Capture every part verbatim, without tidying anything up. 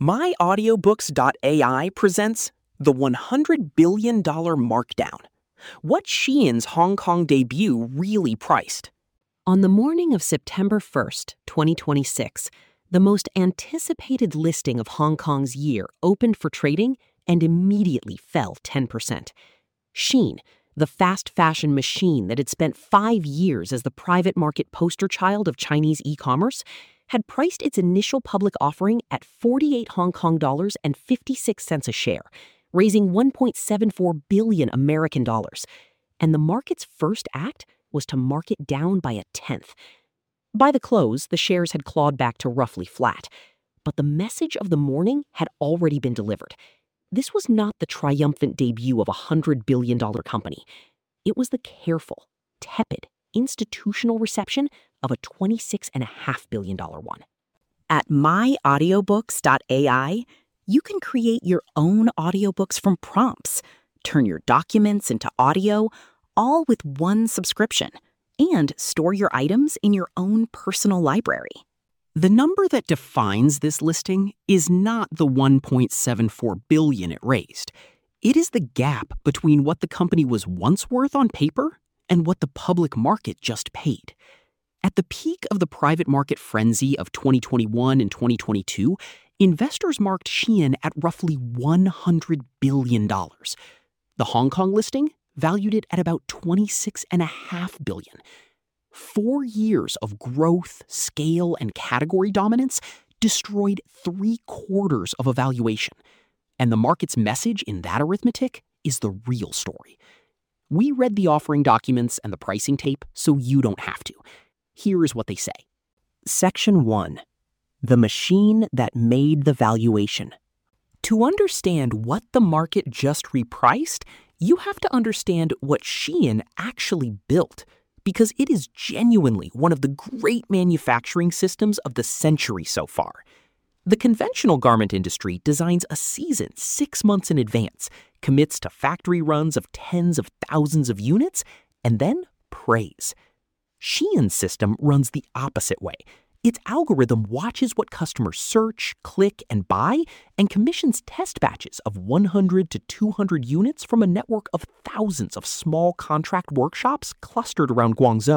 my audiobooks dot A I presents The one hundred billion dollars Markdown. What Shein's Hong Kong debut really priced. On the morning of September first, twenty twenty-six, the most anticipated listing of Hong Kong's year opened for trading and immediately fell ten percent. Shein, the fast fashion machine that had spent five years as the private market poster child of Chinese e-commerce, had priced its initial public offering at forty-eight Hong Kong dollars and fifty-six cents a share, raising one point seven four billion American dollars. And the market's first act was to mark it down by a tenth. By the close, the shares had clawed back to roughly flat. But the message of the morning had already been delivered. This was not the triumphant debut of a one hundred billion dollars company. It was the careful, tepid, institutional reception of a twenty-six point five billion dollars one. At my audiobooks dot A I, you can create your own audiobooks from prompts, turn your documents into audio, all with one subscription, and store your items in your own personal library. The number that defines this listing is not the one point seven four billion dollars it raised. It is the gap between what the company was once worth on paper and what the public market just paid. At the peak of the private market frenzy of twenty twenty-one and twenty twenty-two, investors marked Shein at roughly one hundred billion dollars. The Hong Kong listing valued it at about twenty-six point five billion dollars. Four years of growth, scale, and category dominance destroyed three quarters of a valuation. And the market's message in that arithmetic is the real story. We read the offering documents and the pricing tape so you don't have to. Here is what they say. Section one. The machine that made the valuation. To understand what the market just repriced, you have to understand what Shein actually built, because it is genuinely one of the great manufacturing systems of the century so far. The conventional garment industry designs a season six months in advance, commits to factory runs of tens of thousands of units, and then prays. Shein's system runs the opposite way. Its algorithm watches what customers search, click, and buy, and commissions test batches of one hundred to two hundred units from a network of thousands of small contract workshops clustered around Guangzhou.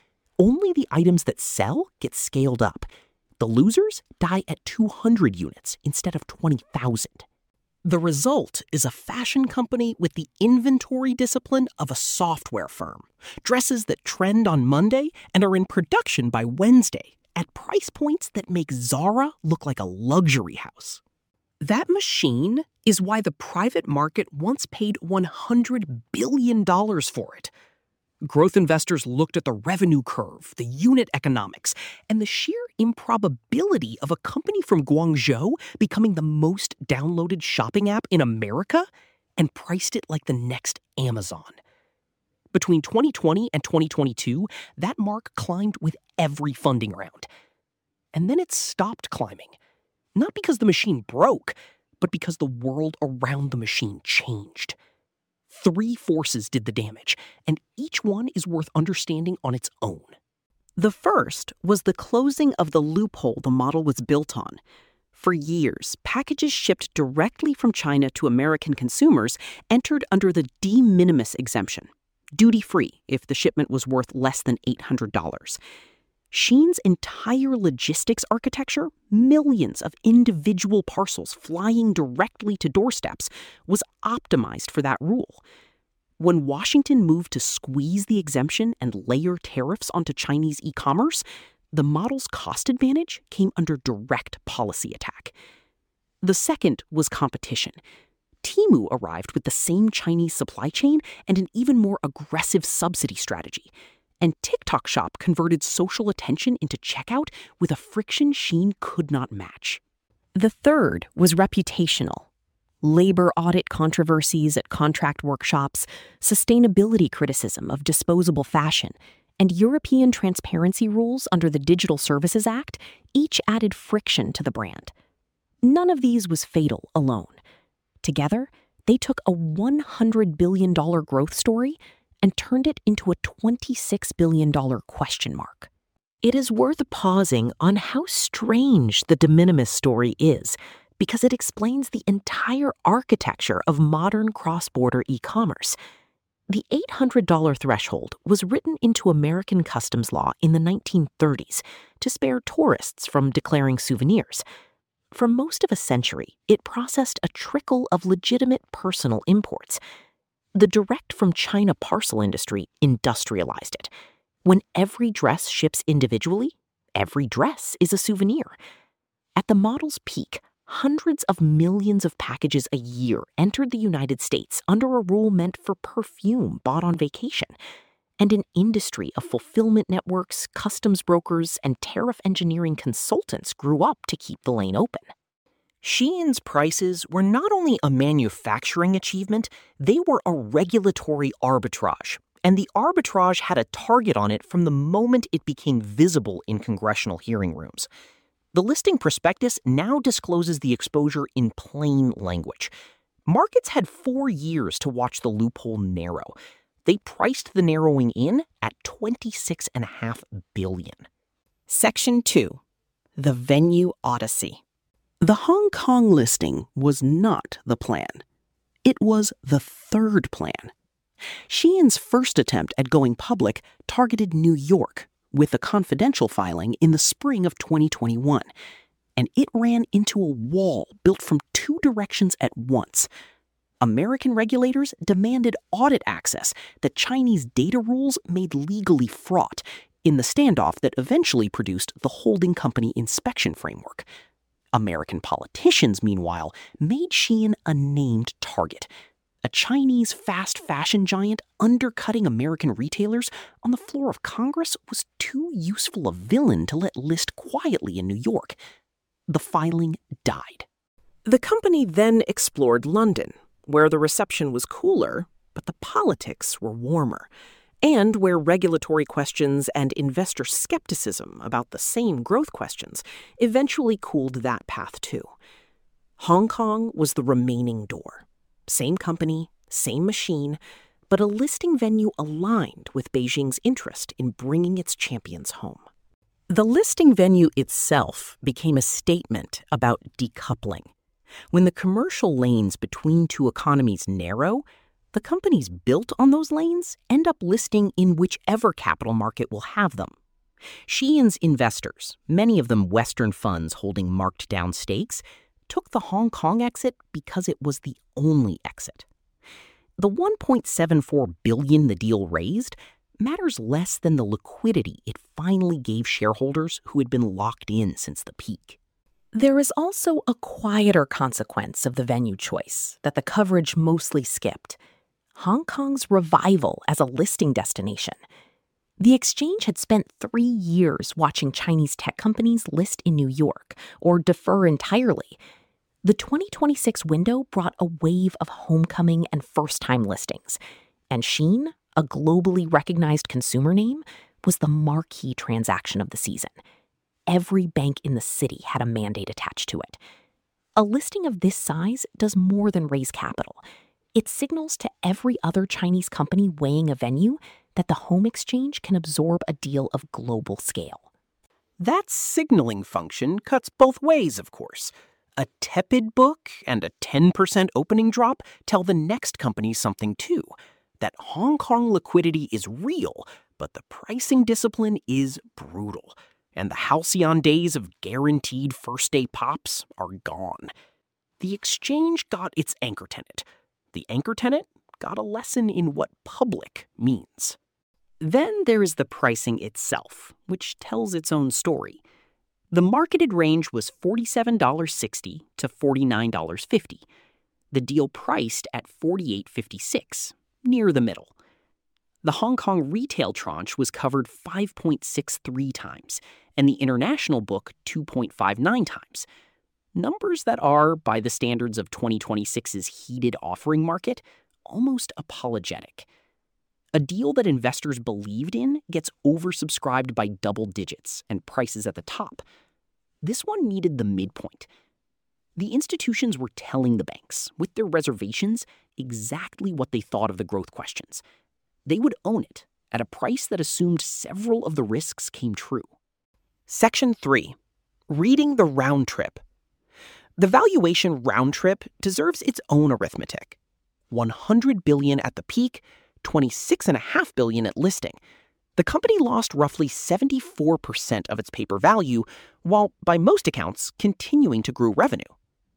Only the items that sell get scaled up. The losers die at two hundred units instead of twenty thousand. The result is a fashion company with the inventory discipline of a software firm. Dresses that trend on Monday and are in production by Wednesday, at price points that make Zara look like a luxury house. That machine is why the private market once paid one hundred billion dollars for it. Growth investors looked at the revenue curve, the unit economics, and the sheer improbability of a company from Guangzhou becoming the most downloaded shopping app in America, and priced it like the next Amazon. Between twenty twenty and twenty twenty-two, that mark climbed with every funding round. And then it stopped climbing. Not because the machine broke, but because the world around the machine changed. Three forces did the damage, and each one is worth understanding on its own. The first was the closing of the loophole the model was built on. For years, packages shipped directly from China to American consumers entered under the de minimis exemption, duty-free if the shipment was worth less than eight hundred dollars. Shein's entire logistics architecture, millions of individual parcels flying directly to doorsteps, was optimized for that rule. When Washington moved to squeeze the exemption and layer tariffs onto Chinese e-commerce, the model's cost advantage came under direct policy attack. The second was competition. Temu arrived with the same Chinese supply chain and an even more aggressive subsidy strategy. And TikTok Shop converted social attention into checkout with a friction Shein could not match. The third was reputational. Labor audit controversies at contract workshops, sustainability criticism of disposable fashion, and European transparency rules under the Digital Services Act each added friction to the brand. None of these was fatal alone. Together, they took a one hundred billion dollars growth story and turned it into a twenty-six billion dollars question mark. It is worth pausing on how strange the de minimis story is, because it explains the entire architecture of modern cross-border e-commerce. The eight hundred dollars threshold was written into American customs law in the nineteen thirties to spare tourists from declaring souvenirs. For most of a century, it processed a trickle of legitimate personal imports. The direct-from-China parcel industry industrialized it. When every dress ships individually, every dress is a souvenir. At the model's peak, hundreds of millions of packages a year entered the United States under a rule meant for perfume bought on vacation, and an industry of fulfillment networks, customs brokers, and tariff engineering consultants grew up to keep the lane open. Shein's prices were not only a manufacturing achievement, they were a regulatory arbitrage, and the arbitrage had a target on it from the moment it became visible in congressional hearing rooms. The listing prospectus now discloses the exposure in plain language. Markets had four years to watch the loophole narrow. They priced the narrowing in at twenty-six point five billion dollars. Section two. The Venue Odyssey. The Hong Kong listing was not the plan. It was the third plan. Shein's first attempt at going public targeted New York, with a confidential filing in the spring of twenty twenty-one, and it ran into a wall built from two directions at once. American regulators demanded audit access that Chinese data rules made legally fraught in the standoff that eventually produced the holding company inspection framework. American politicians, meanwhile, made Shein a named target. A Chinese fast fashion giant undercutting American retailers on the floor of Congress was too useful a villain to let list quietly in New York. The filing died. The company then explored London, where the reception was cooler, but the politics were warmer, and where regulatory questions and investor skepticism about the same growth questions eventually cooled that path too. Hong Kong was the remaining door. Same company, same machine, but a listing venue aligned with Beijing's interest in bringing its champions home. The listing venue itself became a statement about decoupling. When the commercial lanes between two economies narrow, the companies built on those lanes end up listing in whichever capital market will have them. Shein's investors, many of them Western funds holding marked-down stakes, took the Hong Kong exit because it was the only exit. The one point seven four billion dollars the deal raised matters less than the liquidity it finally gave shareholders who had been locked in since the peak. There is also a quieter consequence of the venue choice that the coverage mostly skipped: Hong Kong's revival as a listing destination. The exchange had spent three years watching Chinese tech companies list in New York or defer entirely. The twenty twenty-six window brought a wave of homecoming and first-time listings, and Shein, a globally recognized consumer name, was the marquee transaction of the season. Every bank in the city had a mandate attached to it. A listing of this size does more than raise capital. It signals to every other Chinese company weighing a venue that the home exchange can absorb a deal of global scale. That signaling function cuts both ways, of course. A tepid book and a ten percent opening drop tell the next company something too, that Hong Kong liquidity is real, but the pricing discipline is brutal, and the halcyon days of guaranteed first-day pops are gone. The exchange got its anchor tenant. The anchor tenant got a lesson in what public means. Then there is the pricing itself, which tells its own story. The marketed range was forty-seven dollars and sixty cents to forty-nine dollars and fifty cents. The deal priced at forty-eight dollars and fifty-six cents, near the middle. The Hong Kong retail tranche was covered five point six three times, and the international book two point five nine times. Numbers that are, by the standards of twenty twenty-six's heated offering market, almost apologetic. A deal that investors believed in gets oversubscribed by double digits and prices at the top. This one needed the midpoint. The institutions were telling the banks, with their reservations, exactly what they thought of the growth questions. They would own it at a price that assumed several of the risks came true. Section three. Reading the round trip. The valuation round trip deserves its own arithmetic. one hundred billion dollars at the peak, twenty-six point five billion dollars at listing. The company lost roughly seventy-four percent of its paper value, while by most accounts continuing to grow revenue.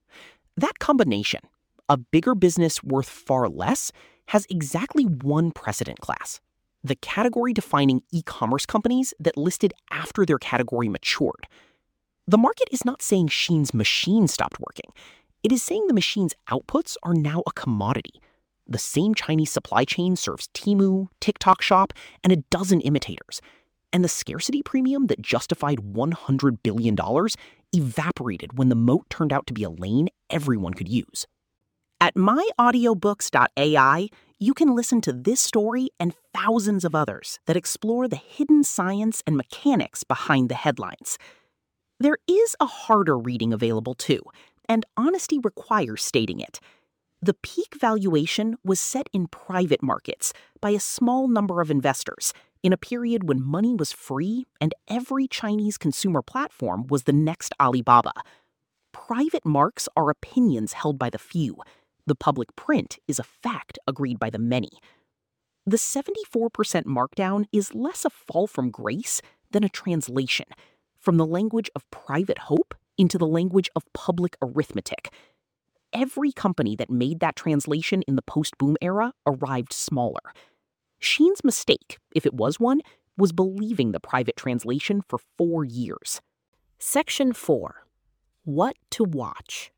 That combination, a bigger business worth far less, has exactly one precedent class: the category-defining e-commerce companies that listed after their category matured. The market is not saying Shein's machine stopped working. It is saying the machine's outputs are now a commodity. The same Chinese supply chain serves Temu, TikTok Shop, and a dozen imitators. And the scarcity premium that justified one hundred billion dollars evaporated when the moat turned out to be a lane everyone could use. At my audiobooks dot A I, you can listen to this story and thousands of others that explore the hidden science and mechanics behind the headlines. There is a harder reading available too, and honesty requires stating it. The peak valuation was set in private markets by a small number of investors in a period when money was free and every Chinese consumer platform was the next Alibaba. Private marks are opinions held by the few. The public print is a fact agreed by the many. The seventy-four percent markdown is less a fall from grace than a translation from the language of private hope into the language of public arithmetic. Every company that made that translation in the post-boom era arrived smaller. Shein's mistake, if it was one, was believing the private translation for four years. Section four. What to watch.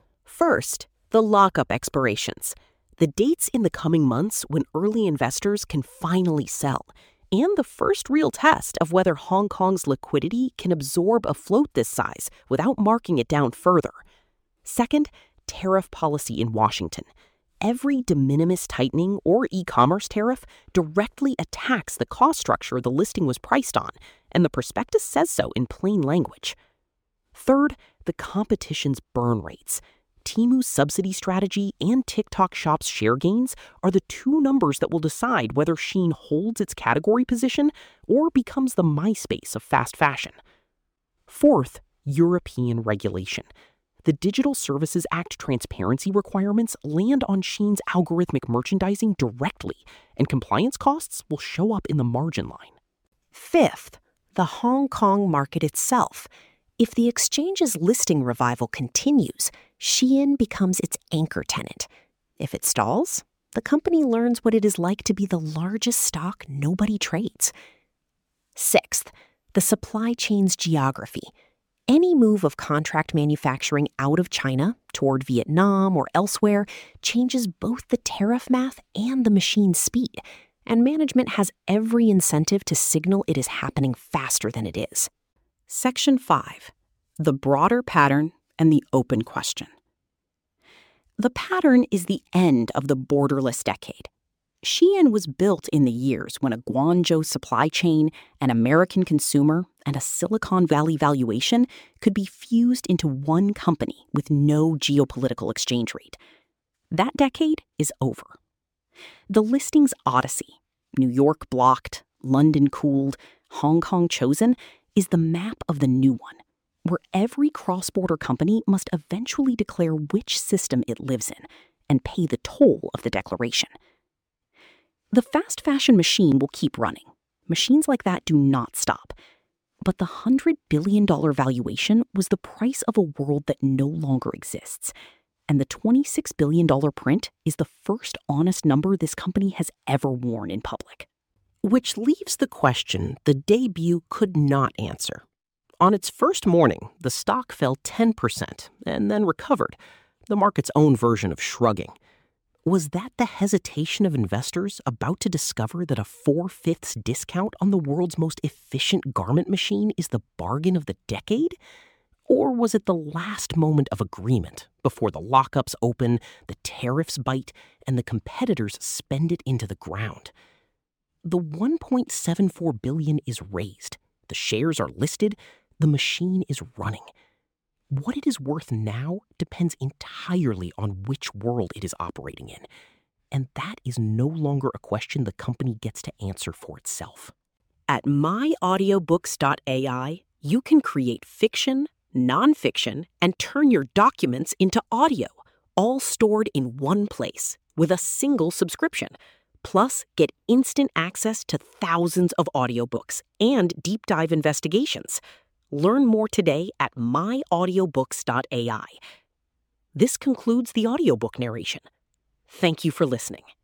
First, the lockup expirations, the dates in the coming months when early investors can finally sell, and the first real test of whether Hong Kong's liquidity can absorb a float this size without marking it down further. Second, tariff policy in Washington. Every de minimis tightening or e-commerce tariff directly attacks the cost structure the listing was priced on, and the prospectus says so in plain language. Third, the competition's burn rates. Temu's subsidy strategy and TikTok Shop's share gains are the two numbers that will decide whether Shein holds its category position or becomes the MySpace of fast fashion. Fourth, European regulation. The Digital Services Act transparency requirements land on Shein's algorithmic merchandising directly, and compliance costs will show up in the margin line. Fifth, the Hong Kong market itself. If the exchange's listing revival continues, Shein becomes its anchor tenant. If it stalls, the company learns what it is like to be the largest stock nobody trades. Sixth, the supply chain's geography. Any move of contract manufacturing out of China toward Vietnam or elsewhere changes both the tariff math and the machine's speed, and management has every incentive to signal it is happening faster than it is. Section five. The broader pattern and the open question. The pattern is the end of the borderless decade. Shein was built in the years when a Guangzhou supply chain, an American consumer, and a Silicon Valley valuation could be fused into one company with no geopolitical exchange rate. That decade is over. The listing's odyssey, New York blocked, London cooled, Hong Kong chosen, is the map of the new one, where every cross-border company must eventually declare which system it lives in and pay the toll of the declaration. The fast fashion machine will keep running. Machines like that do not stop. But the one hundred billion dollars valuation was the price of a world that no longer exists. And the twenty-six billion dollars print is the first honest number this company has ever worn in public. Which leaves the question the debut could not answer. On its first morning, the stock fell ten percent and then recovered, the market's own version of shrugging. Was that the hesitation of investors about to discover that a four-fifths discount on the world's most efficient garment machine is the bargain of the decade? Or was it the last moment of agreement before the lockups open, the tariffs bite, and the competitors spend it into the ground? The one point seven four billion dollars is raised, the shares are listed, the machine is running. What it is worth now depends entirely on which world it is operating in, and that is no longer a question the company gets to answer for itself. At my audiobooks dot A I, you can create fiction, nonfiction, and turn your documents into audio, all stored in one place with a single subscription. Plus, get instant access to thousands of audiobooks and deep dive investigations. Learn more today at my audiobooks dot a i. This concludes the audiobook narration. Thank you for listening.